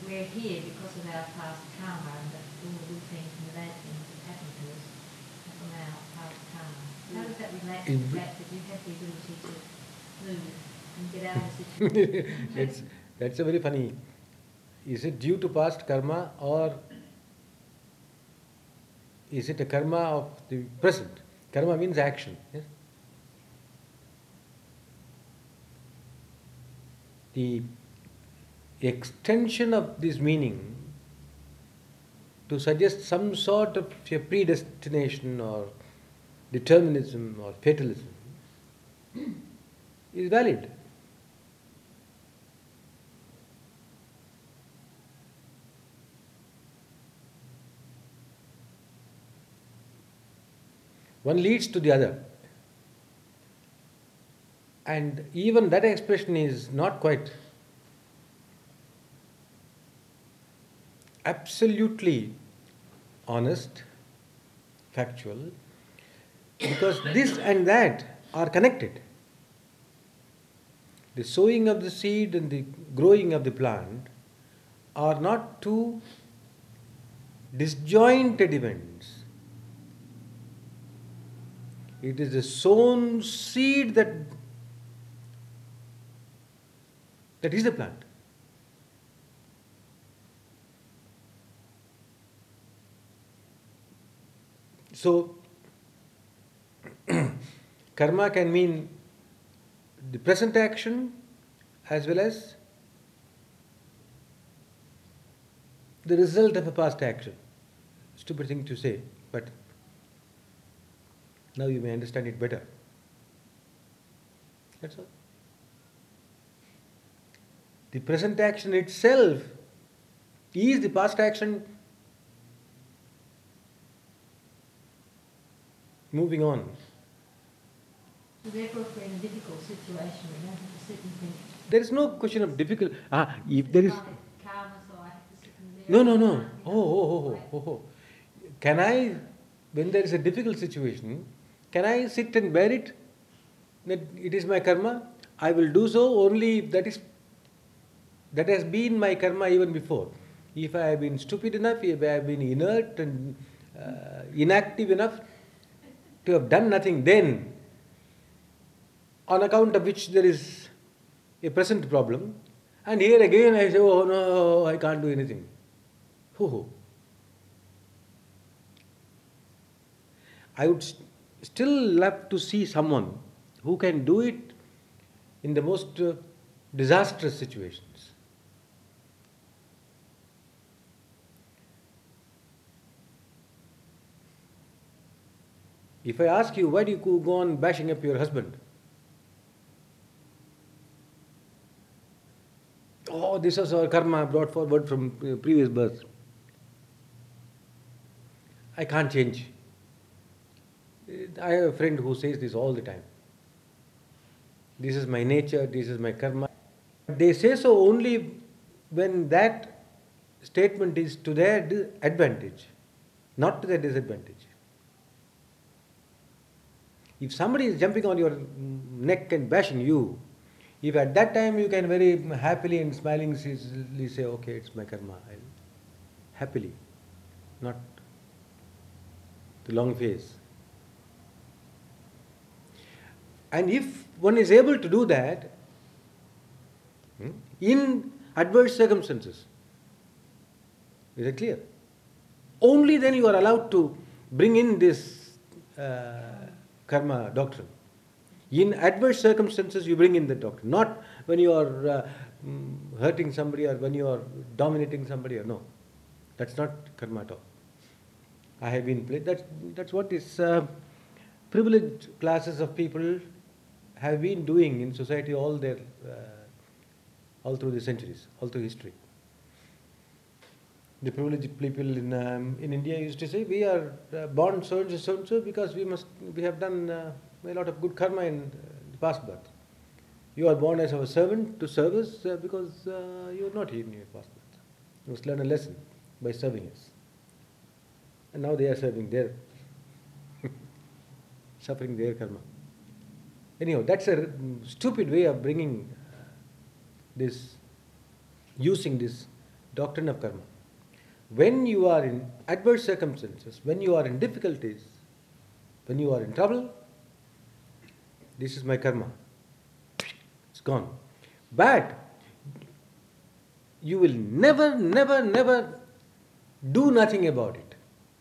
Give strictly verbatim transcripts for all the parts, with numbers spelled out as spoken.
we're here because of our past karma, and that all the good things and the bad things that happen to us are from our past karma. How does that relate to the fact that you have the ability to move and get out of the situation? that's, that's a very funny. Is it due to past karma, or is it a karma of the present? Karma means action. Yes? The extension of this meaning to suggest some sort of a predestination or determinism or fatalism is valid. One leads to the other. And even that expression is not quite absolutely honest, factual, because this and that are connected. The sowing of the seed and the growing of the plant are not two disjointed events. It is the sown seed that that is the plant. So, karma can mean the present action as well as the result of a past action. Stupid thing to say, but now you may understand it better. That's all. The present action itself is the past action moving on. So therefore, if we're in a difficult situation, we don't have to sit and think. There is no question of difficult. Ah, if there is. Karma, so I have to sit and No, no, no. Oh, oh, oh, oh, oh, oh. Can I, when there is a difficult situation, can I sit and bear it? That it is my karma. I will do so only if that is. That has been my karma even before. If I have been stupid enough, if I have been inert and uh, inactive enough to have done nothing, then on account of which there is a present problem, and here again I say, oh no, I can't do anything. Ho-ho. I would st- still love to see someone who can do it in the most uh, disastrous situations. If I ask you, why do you go on bashing up your husband? Oh, this is our karma brought forward from previous birth. I can't change. I have a friend who says this all the time. This is my nature, this is my karma. They say so only when that statement is to their advantage, not to their disadvantage. If somebody is jumping on your neck and bashing you, if at that time you can very happily and smilingly say, okay, it's my karma, I'll happily, not the long face. And if one is able to do that hmm, in adverse circumstances, is it clear? Only then you are allowed to bring in this uh, karma doctrine. In adverse circumstances, you bring in the doctrine, not when you are uh, hurting somebody or when you are dominating somebody. Or no, that's not karma at all. I have been played. That's that's what is uh, privileged classes of people have been doing in society all their uh, all through the centuries, all through history. The privileged people in um, in India used to say, we are uh, born so and so, so and so because we must we have done uh, a lot of good karma in uh, the past birth. You are born as a servant to service uh, because uh, you are not here in your past birth. You must learn a lesson by serving us. And now they are serving their suffering their karma. Anyhow, that's a stupid way of bringing uh, this, using this doctrine of karma. When you are in adverse circumstances, when you are in difficulties, when you are in trouble, this is my karma. It's gone. But you will never, never, never do nothing about it.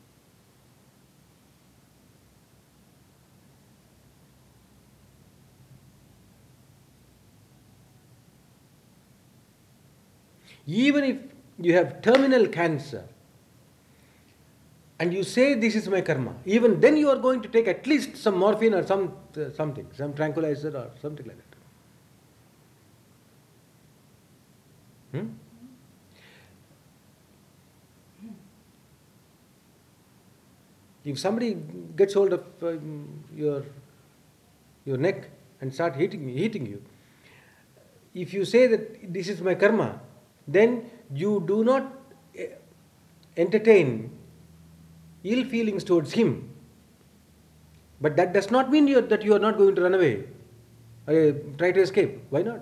Even if you have terminal cancer and you say this is my karma, even then you are going to take at least some morphine or some uh, something, some tranquilizer or something like that. Hmm? If somebody gets hold of um, your your neck and start hitting hitting you, if you say that this is my karma, then you do not uh, entertain ill feelings towards him. But that does not mean you, that you are not going to run away or try to escape. Why not?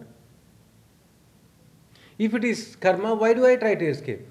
If it is karma, why do I try to escape?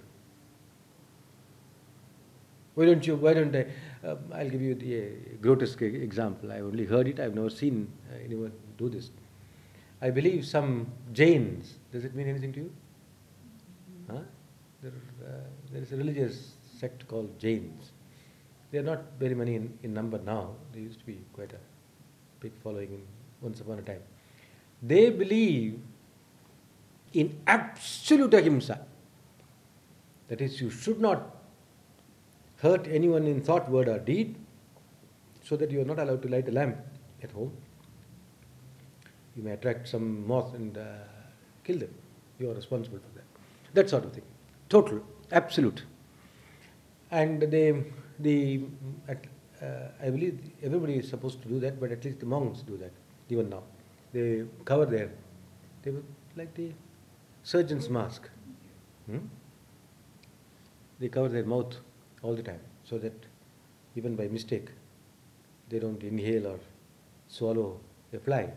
Why don't you, why don't I, uh, I'll give you the uh, grotesque example. I've only heard it, I've never seen uh, anyone do this. I believe some Jains, does it mean anything to you? Huh? There, uh, there is a religious sect called Jains. They are not very many in, in number now. They used to be quite a big following in, once upon a time. They believe in absolute ahimsa. That is, you should not hurt anyone in thought, word or deed, so that you are not allowed to light a lamp at home. You may attract some moth and uh, kill them. You are responsible for that. That sort of thing. Total, absolute. And they, the, at, uh, I believe everybody is supposed to do that, but at least the monks do that, even now. They cover their, they were like the surgeon's mask. Hmm? They cover their mouth all the time, so that even by mistake, they don't inhale or swallow a fly.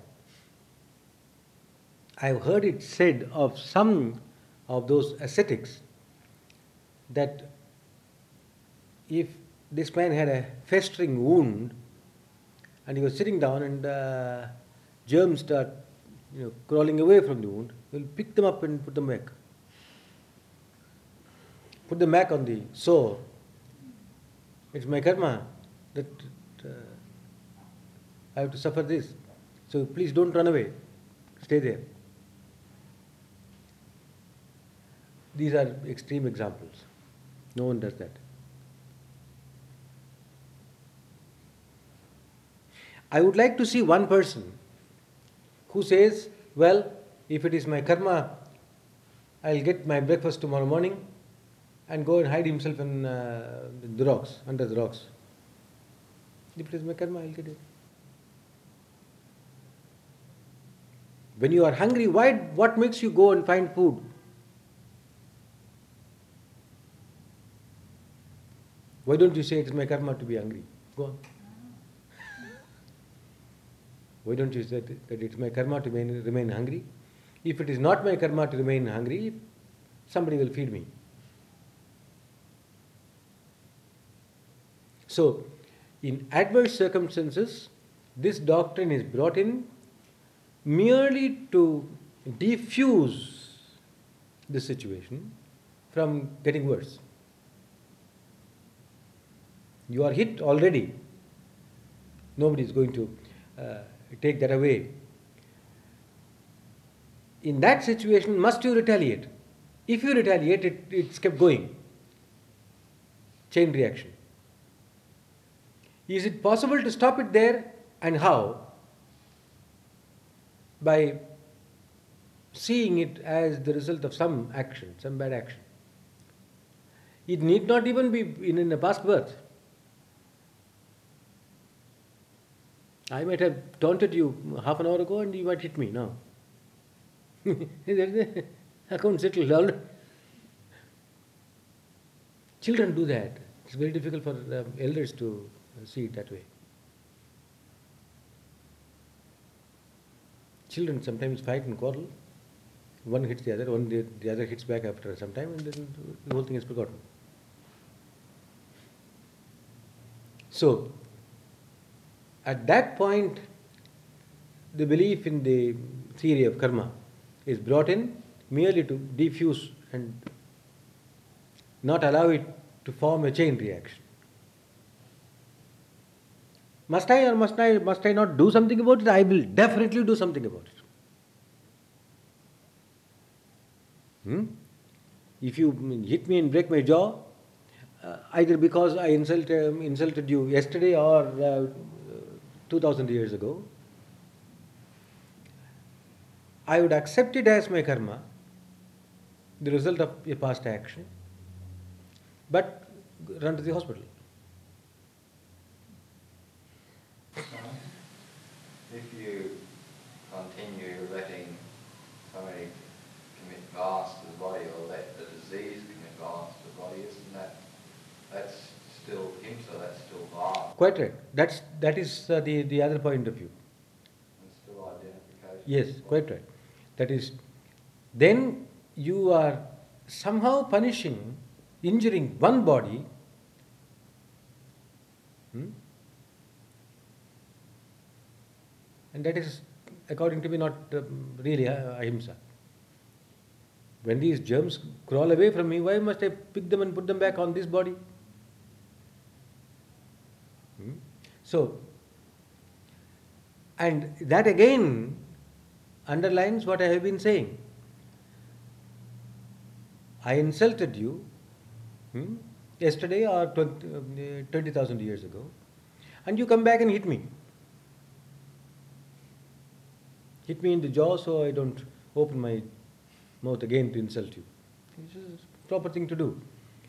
I've heard it said of some of those ascetics that if this man had a festering wound and he was sitting down and uh, germs start you know, crawling away from the wound, he'll pick them up and put them back. Put them back on the sore. It's my karma that uh, I have to suffer this. So please don't run away. Stay there. These are extreme examples. No one does that. I would like to see one person who says, well, if it is my karma, I'll get my breakfast tomorrow morning and go and hide himself in uh, the rocks, under the rocks. If it is my karma, I'll get it. When you are hungry, why, what makes you go and find food? Why don't you say it is my karma to be hungry? Go on. Why don't you say that it's my karma to remain, remain hungry? If it is not my karma to remain hungry, somebody will feed me. So, in adverse circumstances, this doctrine is brought in merely to defuse the situation from getting worse. You are hit already. Nobody is going to uh, take that away. In that situation, must you retaliate? If you retaliate, it, it's kept going. Chain reaction. Is it possible to stop it there, and how? By seeing it as the result of some action, some bad action. It need not even be in, in a past birth. I might have taunted you half an hour ago and you might hit me now. Account settled. Children do that. It's very difficult for um, elders to see it that way. Children sometimes fight and quarrel One hits the other, one the, the other hits back after some time, and then the whole thing is forgotten. So, at that point, the belief in the theory of karma is brought in merely to diffuse and not allow it to form a chain reaction. Must I or must I, must I not do something about it? I will definitely do something about it. Hmm? If you hit me and break my jaw, uh, either because I insult, um, insulted you yesterday or uh, two thousand years ago, I would accept it as my karma, the result of a past action, but run to the hospital. If you continue letting somebody commit violence to the body, or let the disease commit violence to the body, isn't that, that's still himsa, that's still violence? Quite right. That's, that is uh, the, the other point of view. And still identification? Yes, quite right. That is, then you are somehow punishing, injuring one body, hmm? And that is, according to me, not um, really uh, ahimsa. When these germs crawl away from me, why must I pick them and put them back on this body? Hmm? So, and that again underlines what I have been saying. I insulted you hmm, yesterday or twenty thousand years ago, and you come back and hit me. Hit me in the jaw so I don't open my mouth again to insult you. It's a proper thing to do.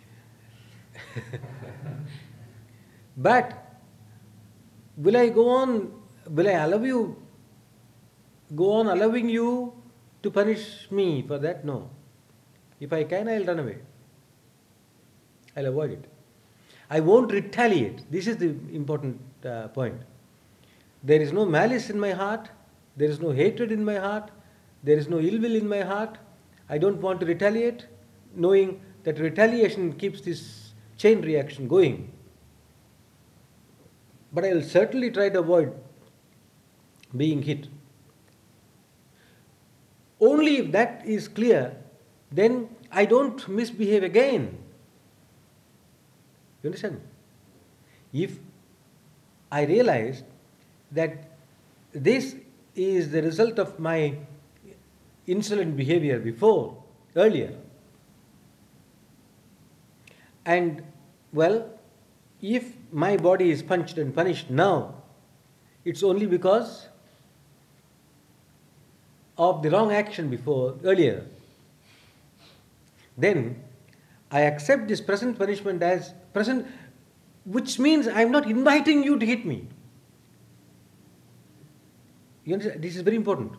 But will I go on, will I allow you, go on allowing you to punish me for that? No. If I can, I'll run away. I'll avoid it. I won't retaliate. This is the important uh, point. There is no malice in my heart. There is no hatred in my heart. There is no ill will in my heart. I don't want to retaliate, knowing that retaliation keeps this chain reaction going. But I will certainly try to avoid being hit. Only if that is clear, then I don't misbehave again. You understand? If I realize that this is the result of my insolent behavior before, earlier, and well, if my body is punched and punished now, it's only because of the wrong action before, earlier. Then I accept this present punishment as present, which means I am not inviting you to hit me. You understand? This is very important.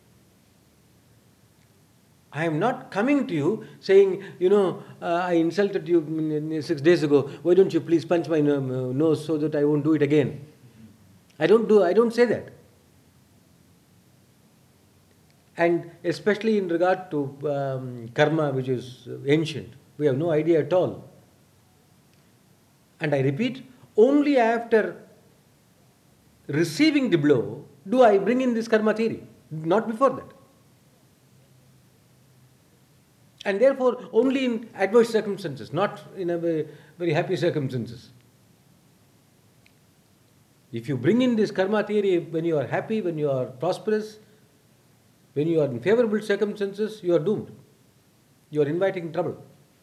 I am not coming to you saying, you know, uh, I insulted you six days ago. Why don't you please punch my nose so that I won't do it again? I don't do. I don't say that. And especially in regard to um, karma, which is ancient, we have no idea at all. And I repeat, only after receiving the blow do I bring in this karma theory, not before that. And therefore, only in adverse circumstances, not in a very, very happy circumstances. If you bring in this karma theory when you are happy, when you are prosperous, when you are in favorable circumstances, you are doomed. You are inviting trouble.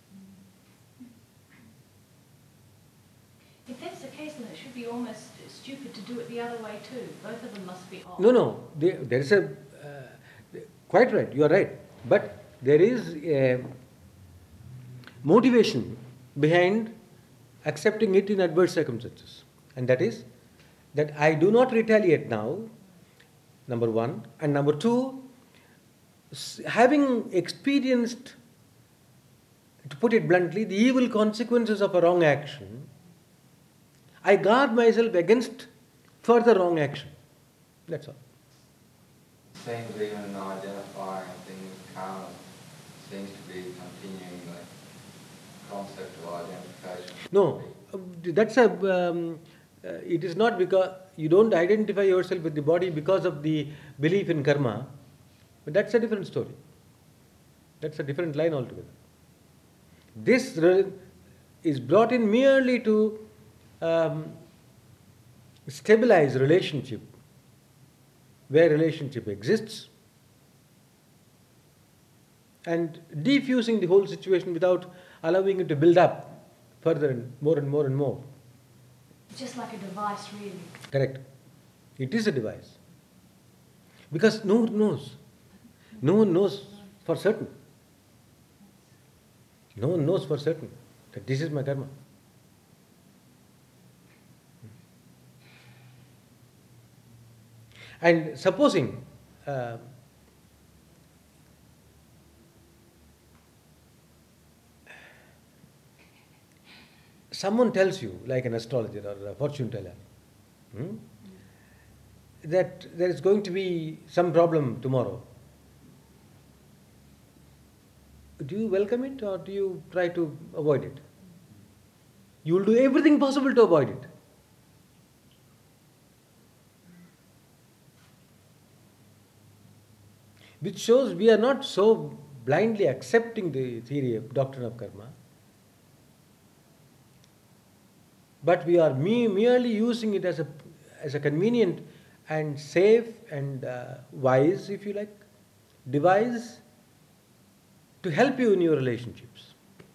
If that's the case, then it should be almost stupid to do it the other way too. Both of them must be off. No, no. There, there is a... Uh, quite right, you are right. But there is a motivation behind accepting it in adverse circumstances. And that is that I do not retaliate now, number one. And number two, having experienced, to put it bluntly, the evil consequences of a wrong action, I guard myself against further wrong action. That's all. seems even in identifying a thing with karma seems to be continuing the concept of identification. No, uh, that's a. Um, uh, it is not because you don't identify yourself with the body because of the belief in karma, but that's a different story. That's a different line altogether. This re- is brought in merely to um, stabilize relationship, where relationship exists, and defusing the whole situation without allowing it to build up further and more and more and more. Just like a device, really. Correct. It is a device. Because no one knows. No one knows for certain. No one knows for certain that this is my karma. And supposing uh, someone tells you, like an astrologer or a fortune teller, hmm, that there is going to be some problem tomorrow, do you welcome it or do you try to avoid it? You will do everything possible to avoid it. Which shows we are not so blindly accepting the theory of doctrine of karma, but we are me- merely using it as a, as a convenient and safe and uh, wise, if you like, device to help you in your relationships.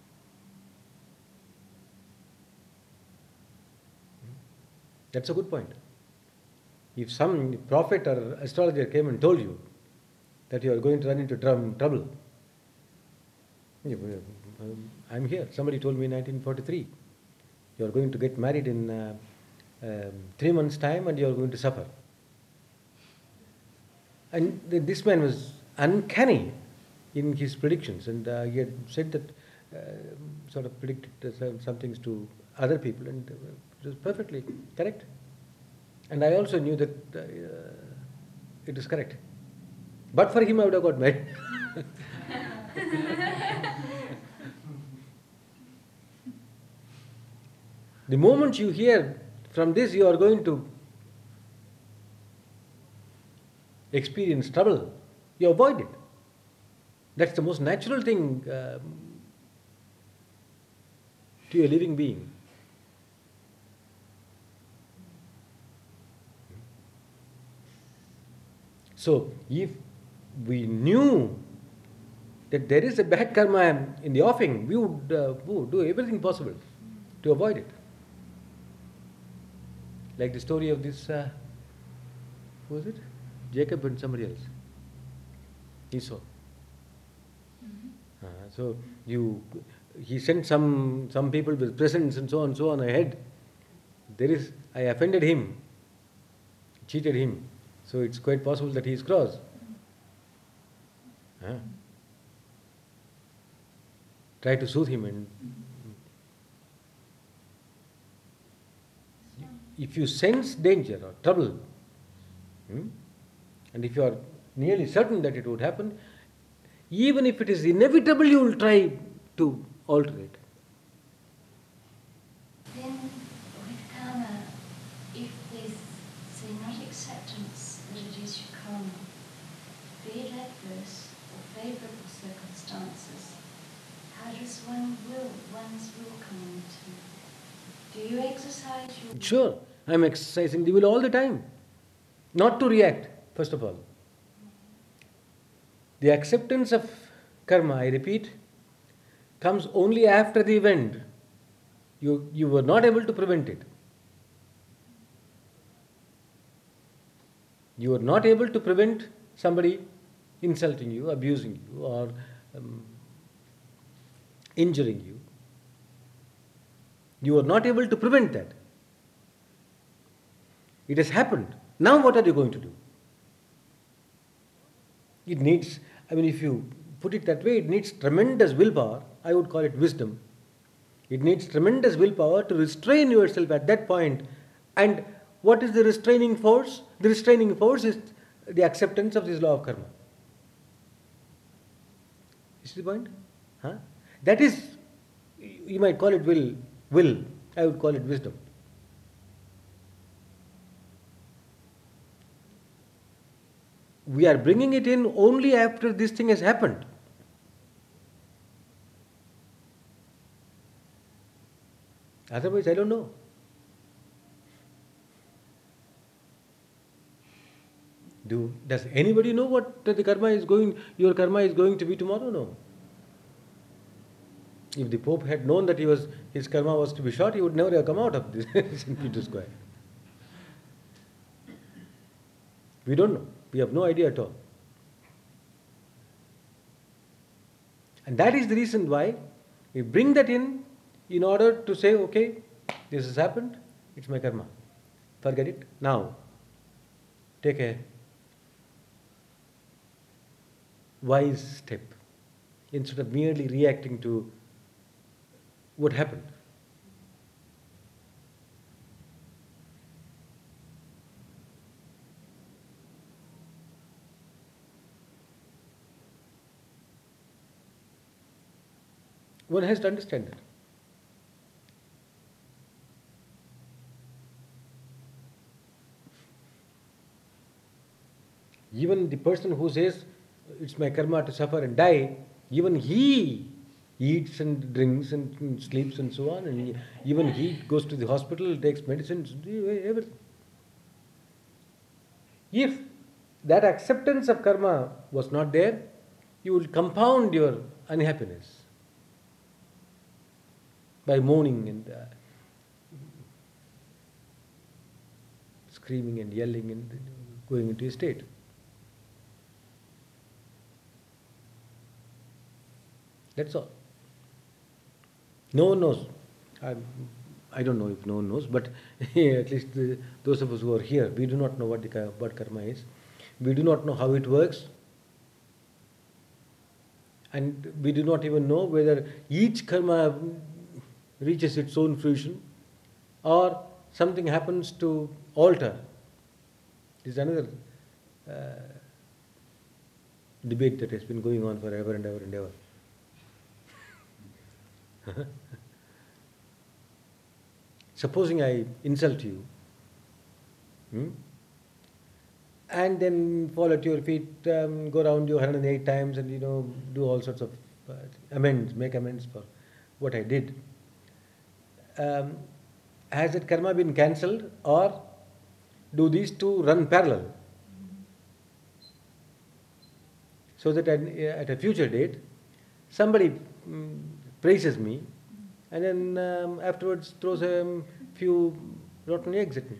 That's a good point. If some prophet or astrologer came and told you that you are going to run into drum, trouble, I'm here. Somebody told me in nineteen forty-three, you are going to get married in uh, um, three months' time and you are going to suffer. And th- this man was uncanny in his predictions, and uh, he had said that, uh, sort of predicted uh, some, some things to other people, and uh, it was perfectly correct. And I also knew that uh, it was correct. But for him, I would have got married. The moment you hear from this, you are going to experience trouble, you avoid it. That's the most natural thing um, to a living being. So, if we knew that there is a bad karma in the offing, we would, uh, we would do everything possible to avoid it. Like the story of this, uh, who was it? Jacob and somebody else. Esau. Uh, so you, he sent some some people with presents and so on and so on ahead. There is, I offended him, cheated him, so it's quite possible that he is cross. Uh, try to soothe him, and if you sense danger or trouble, hmm, and if you are nearly certain that it would happen, even if it is inevitable, you will try to alter it. Then, with karma, if there's, say, not acceptance that it is your karma, be it adverse or favourable circumstances, how does one will, one's will come into? Do you exercise your will? Sure, I am exercising the will all the time. Not to react, first of all. The acceptance of karma, I repeat, comes only after the event. You, you were not able to prevent it. You were not able to prevent somebody insulting you, abusing you, or um, injuring you. You were not able to prevent that. It has happened. Now what are you going to do? It needs, I mean, if you put it that way, it needs tremendous willpower. I would call it wisdom. It needs tremendous willpower to restrain yourself at that point. And what is the restraining force? The restraining force is the acceptance of this law of karma. You see the point? Huh? That is, you might call it will, will. I would call it wisdom. We are bringing it in only after this thing has happened. Otherwise, I don't know. Do, does anybody know what the karma is going, your karma is going to be tomorrow? No. If the Pope had known that he was, his karma was to be short, he would never have come out of this Saint Peter's Square. We don't know. We have no idea at all. And that is the reason why we bring that in in order to say, okay, this has happened, it's my karma. Forget it. Now, take a wise step instead of merely reacting to what happened. One has to understand that. Even the person who says, it's my karma to suffer and die, even he eats and drinks and sleeps and so on, and even he goes to the hospital, takes medicines, everything. If that acceptance of karma was not there, you will compound your unhappiness by moaning and uh, screaming and yelling and going into a state. That's all. No one knows. I, I don't know if no one knows, but at least the, those of us who are here, we do not know what, the, what karma is. We do not know how it works. And we do not even know whether each karma reaches its own fruition or something happens to alter. This is another uh, debate that has been going on forever and ever and ever. Supposing I insult you, hmm, and then fall at your feet, um, go around you one hundred eight times and, you know, do all sorts of uh, amends, make amends for what I did. Um, has that karma been cancelled, or do these two run parallel? So that at, at a future date, somebody um, praises me and then um, afterwards throws a few rotten eggs at me.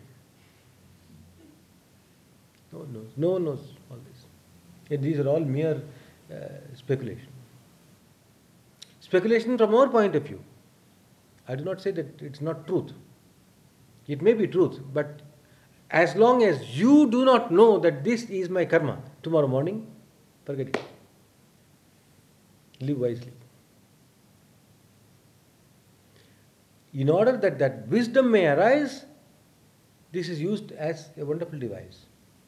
No one knows. No one knows all this. Yet these are all mere uh, speculation. Speculation from our point of view. I do not say that it's not truth. It may be truth, but as long as you do not know that this is my karma, tomorrow morning, forget it. Live wisely. In order that that wisdom may arise, this is used as a wonderful device.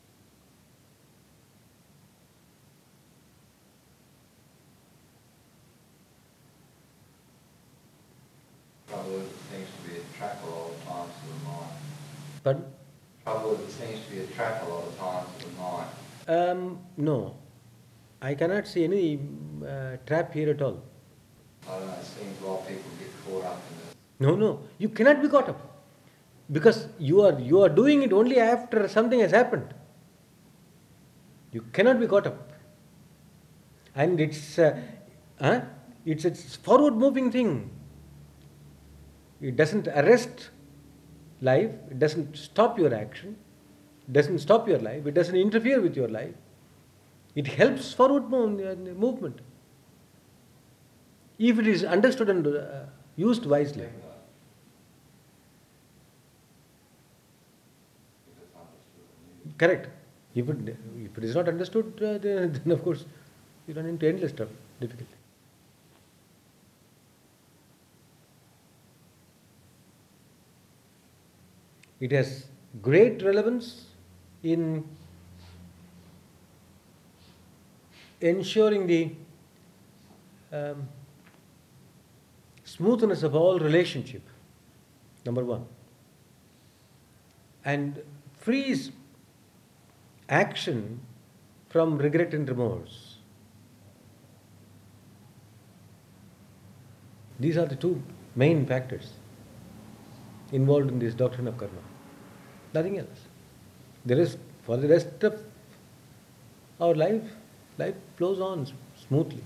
Trouble is, it seems to be a trap a lot of times to the mind. Pardon? Trouble is, it seems to be a trap a lot of times to the mind. Um, no. I cannot see any uh, trap here at all. I don't know, it seems a lot of people get caught up in this. No, no. You cannot be caught up. Because you are you are doing it only after something has happened. You cannot be caught up. And it's uh, huh? it's a forward moving thing. It doesn't arrest life, it doesn't stop your action, it doesn't stop your life, it doesn't interfere with your life. It helps forward move, movement. If it is understood and uh, used wisely. If it's understood and used. Correct. If it, if it is not understood, uh, then, then of course you run into endless trouble, difficulty. It has great relevance in ensuring the um, smoothness of all relationship, number one, and frees action from regret and remorse. These are the two main factors involved in this doctrine of karma. Nothing else. The rest, for the rest of our life, life flows on smoothly.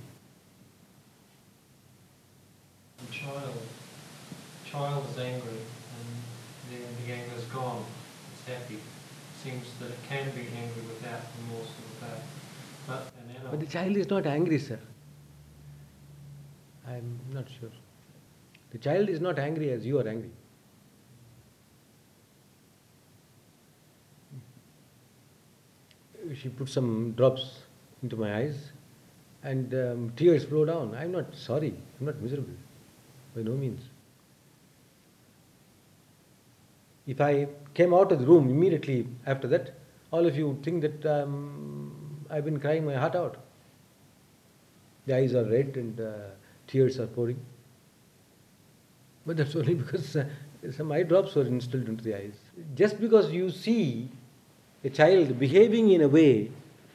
The child, child is angry, and then the anger is gone. It's happy. Seems that it can be angry without remorse and without. But an adult. But the child is not angry, sir. I'm not sure. The child is not angry as you are angry. She put some drops into my eyes and um, tears flow down. I'm not sorry. I'm not miserable. By no means. If I came out of the room immediately after that, all of you would think that um, I've been crying my heart out. The eyes are red and uh, tears are pouring. But that's only because uh, some eye drops were instilled into the eyes. Just because you see a child behaving in a way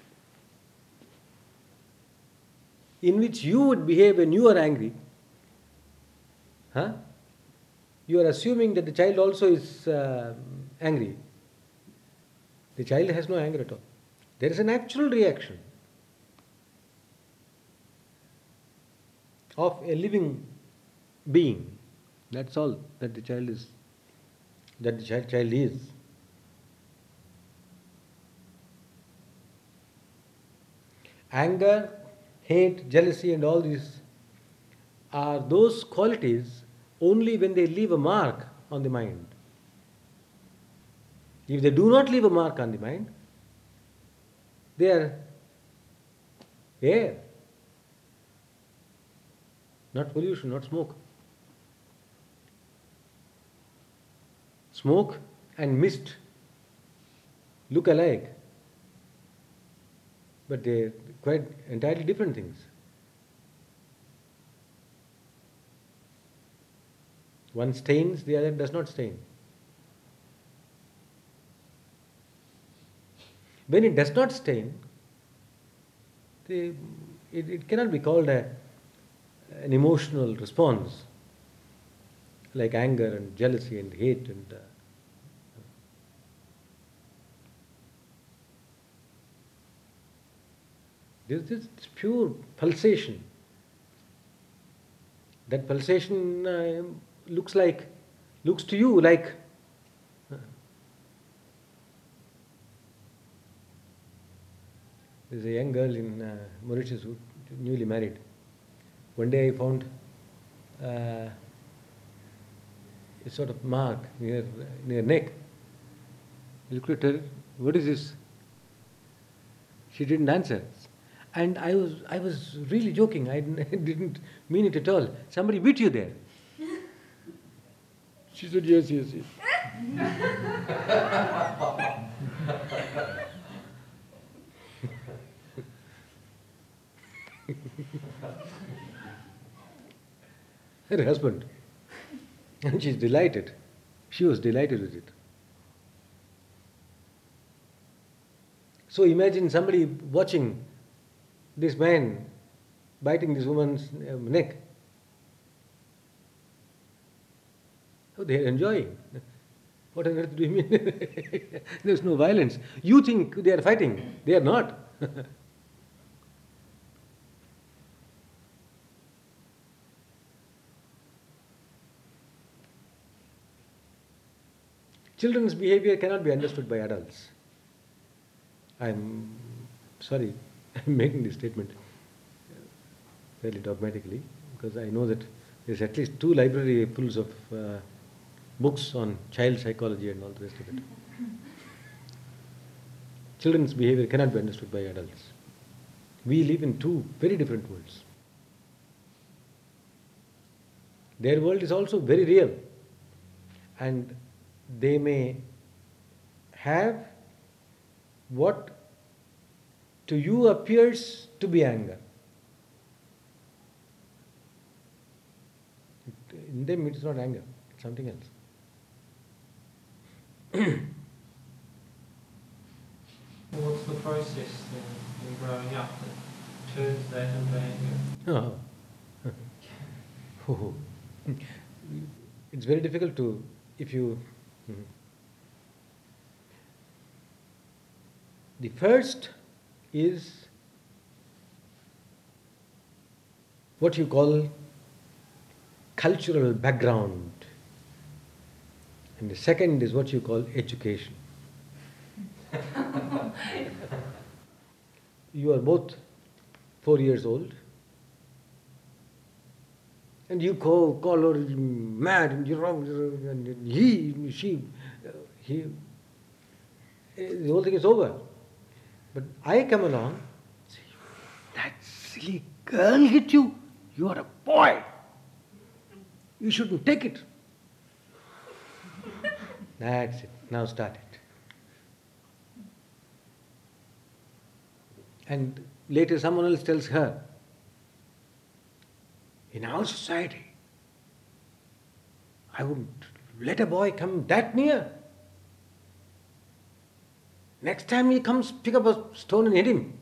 in which you would behave when you are angry, huh? You are assuming that the child also is uh, angry. The child has no anger at all. There is an actual reaction of a living being. That's all that the child is. That the child, child is. Anger, hate, jealousy, and all these are those qualities only when they leave a mark on the mind. If they do not leave a mark on the mind, they are air, not pollution, not smoke. Smoke and mist look alike, but they are quite entirely different things. One stains, the other does not stain. When it does not stain, the, it, it cannot be called a, an emotional response like anger and jealousy and hate and uh, this is pure pulsation. That pulsation uh, looks like, looks to you like uh, there's a young girl in uh, Mauritius who newly married. One day I found uh, a sort of mark near near neck. I looked at her, what is this? She didn't answer. And I was I was really joking. I didn't mean it at all. Somebody beat you there. She said, yes, yes, yes. Her husband. And she's delighted. She was delighted with it. So imagine somebody watching this man biting this woman's neck. Oh, they are enjoying. What on earth do you mean? There's no violence. You think they are fighting. They are not. Children's behavior cannot be understood by adults. I'm sorry, I'm making this statement fairly dogmatically because I know that there's at least two library fulls of uh, books on child psychology and all the rest of it. Children's behavior cannot be understood by adults. We live in two very different worlds. Their world is also very real, and they may have what to you appears to be anger. In them it is not anger, it's something else. What's the process then in growing up that turns that into anger? Oh. Oh. It's very difficult to, if you. Hmm. The first is what you call cultural background, and the second is what you call education. You are both four years old, and you call, call her mad, and you're wrong, and he, she, he, the whole thing is over. But I come along, say, that silly girl hit you, you are a boy. You shouldn't take it. That's it. Now start it. And later someone else tells her, in our society, I wouldn't let a boy come that near. Next time he comes, pick up a stone and hit him.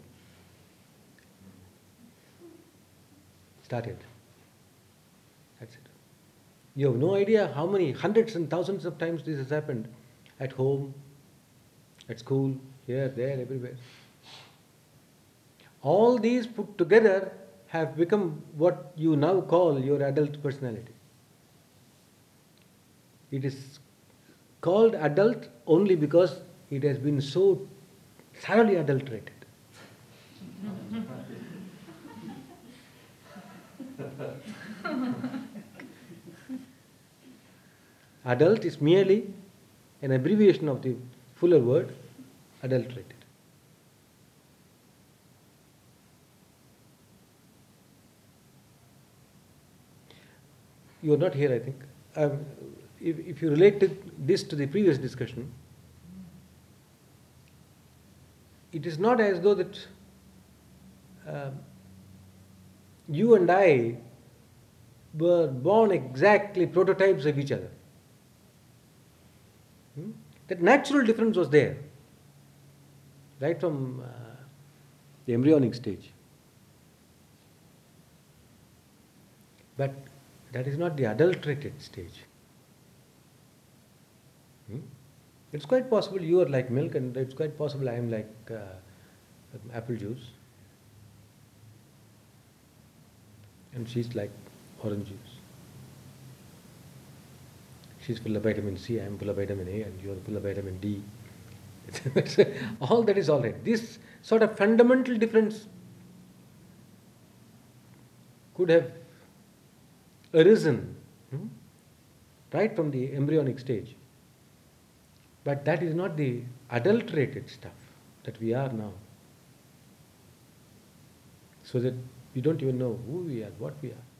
Start it. That's it. You have no idea how many hundreds and thousands of times this has happened at home, at school, here, there, everywhere. All these put together have become what you now call your adult personality. It is called adult only because it has been so thoroughly adulterated. Adult is merely an abbreviation of the fuller word, adulterated. You are not here, I think. Um, if, if you related this to the previous discussion, it is not as though that uh, you and I were born exactly prototypes of each other. Hmm? That natural difference was there, right from uh, the embryonic stage. But that is not the adulterated stage. Hmm? It's quite possible you are like milk, and it's quite possible I am like uh, apple juice, and she's like orange juice. She's full of vitamin C, I am full of vitamin A, and you are full of vitamin D. All that is all right. This sort of fundamental difference could have arisen hmm, right from the embryonic stage. But that is not the adulterated stuff that we are now. So that we don't even know who we are, what we are.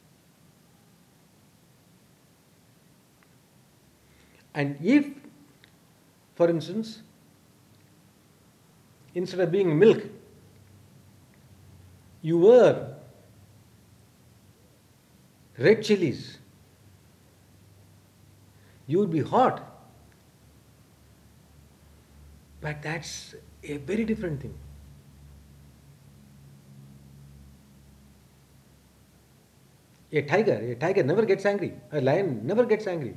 And if, for instance, instead of being milk, you were red chilies, you would be hot. But that's a very different thing. A tiger, a tiger never gets angry. A lion never gets angry.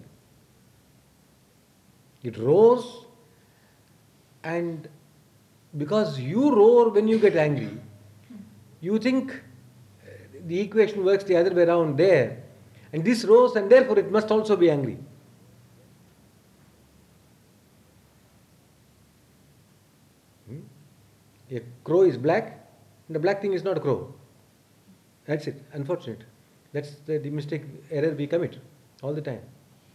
It roars, and because you roar when you get angry, you think the equation works the other way around there, and this roars and therefore it must also be angry. Hmm? A crow is black, and the black thing is not a crow. That's it, unfortunate. That's the, the mistake, error we commit all the time.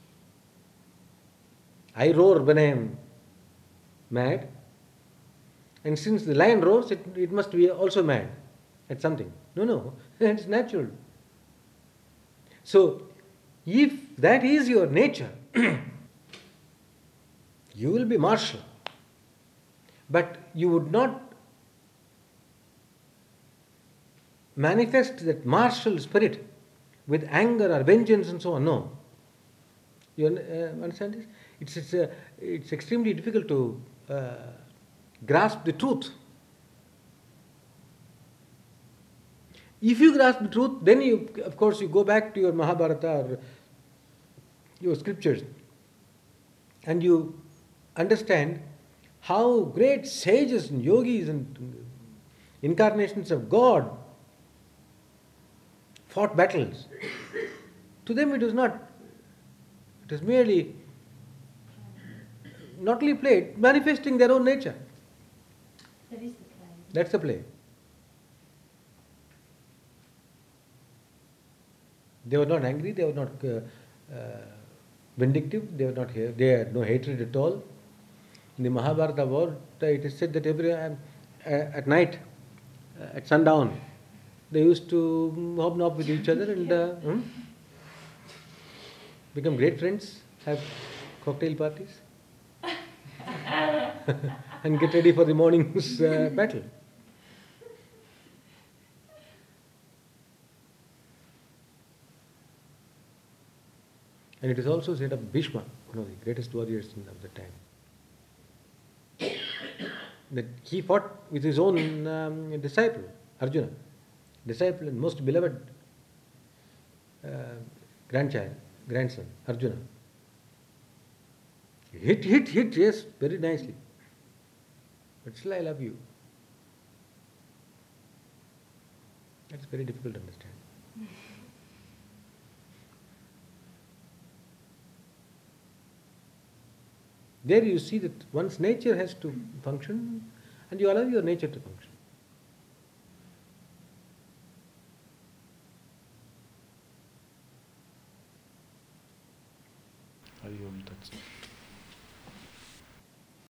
I roar when I am mad, and since the lion roars, it, it must be also mad at something. No, no, it's natural. So, if that is your nature, you will be martial. But you would not manifest that martial spirit with anger or vengeance and so on. No. You uh, understand this? It's, it's, uh, it's extremely difficult to uh, grasp the truth. If you grasp the truth, then you, of course, you go back to your Mahabharata or your scriptures and you understand how great sages and yogis and incarnations of God fought battles. To them it was not, it was merely not only play, manifesting their own nature. That is the play. That's the play. They were not angry, they were not uh, uh, vindictive, they were not ha- they had no hatred at all. In the Mahabharata war, it is said that every uh, at night, uh, at sundown, they used to hobnob with each other and uh, hmm, become great friends, have cocktail parties, and get ready for the morning's uh, battle. And it is also said of Bhishma, one of the greatest warriors of the time, that he fought with his own um, disciple, Arjuna, disciple and most beloved uh, grandchild, grandson, Arjuna. Hit, hit, hit, yes, very nicely. But still I love you. That's very difficult to understand. There you see that one's nature has to function and you allow your nature to function. Hari Om Tat Sat.